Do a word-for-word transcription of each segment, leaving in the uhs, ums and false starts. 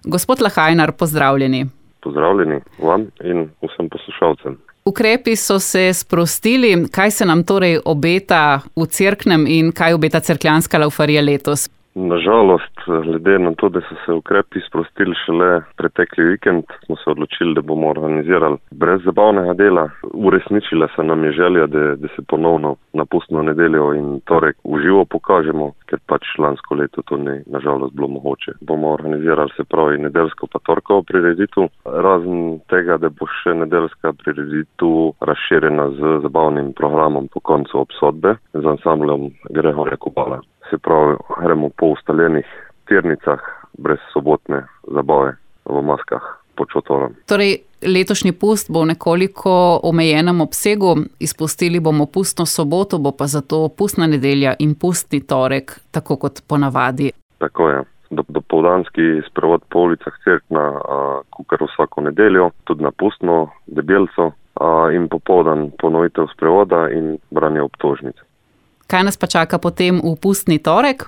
Gospod Lahajnar, pozdravljeni. Pozdravljeni vam in vsem poslušalcem. Ukrepi so se sprostili. Kaj se nam torej obeta v Cerknem in kaj obeta cerkljanska laufarija letos? Nažalost, glede na to, da so se ukrepi sprostili šele pretekli vikend, smo se odločili, da bomo organizirali brez zabavnega dela. Uresničila se nam je želja, da, da se ponovno na pustno nedeljo in torek v živo pokažemo, ker pač lansko leto to ni nažalost bilo mogoče. Bomo organizirali se pravi nedeljsko pa torkovo prireditev, razen tega, da bo še nedeljska prireditev razširjena z zabavnim programom po koncu obsodbe z ansamblom Gregorja Kobala. Se pravi, gremo po ustaljenih tirnicah brez sobotne zabave v maskah pod šotorom. Torej, letošnji pust bo v nekoliko omejenem obsegu. Izpustili bomo pustno soboto, bo pa zato pustna nedelja in pustni torek, tako kot ponavadi. Tako je. Dopoldanski sprevod po ulicah Cerkna, kakor vsako nedeljo, tudi na pustno Debelco in popoldan ponovitev sprevoda in branje obtožnice. Kaj nas pa čaka potem v pustni torek?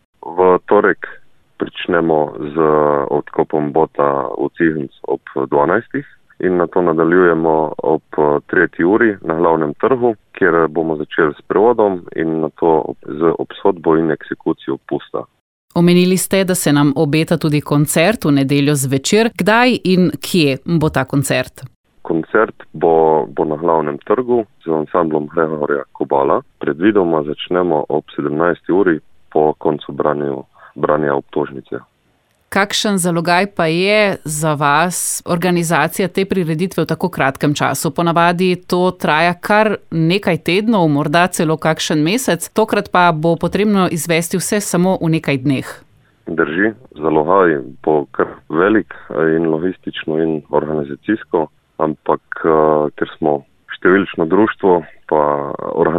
V torek pričnemo z odkopom bota v Cihnc ob dvanajstih in nato nadaljujemo ob tretji uri na glavnem trgu, kjer bomo začeli s prevodom in nato z obsodbo in eksekucijo pusta. Omenili ste, da se nam obeta tudi koncert v nedeljo zvečer. Kdaj in kje bo ta koncert? Koncert bo, bo na glavnem trgu z ansamblom Gregorja Kobala. Predvidoma začnemo ob sedemnajsti uri po koncu branju, branja obtožnice. Kakšen zalogaj pa je za vas organizacija te prireditve v tako kratkem času? Ponavadi to traja kar nekaj tednov, morda celo kakšen mesec, tokrat pa bo potrebno izvesti vse samo v nekaj dneh. Drži, zalogaj bo kar velik in logistično in organizacijsko, ampak ker smo številčno društvo, pa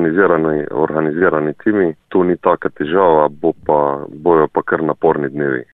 organizirani, organizirani timi, tu ni taka težava, bo pa, bojo pa kar naporni dnevi.